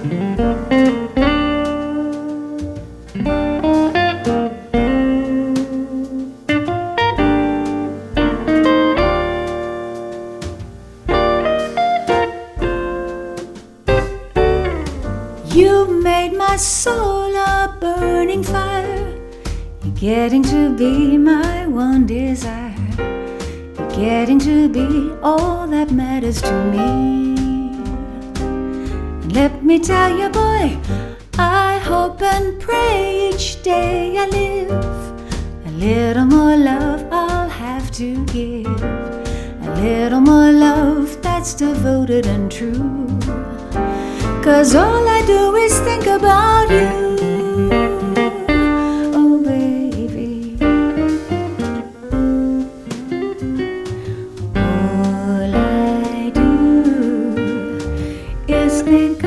You made my soul a burning fire. You're getting to be my one desire. You're getting to be all that matters to me. And let me tell you, boy, I hope and pray each day I live. A little more love I'll have to give. A little more love that's devoted and true. 'Cause all I do is think about you.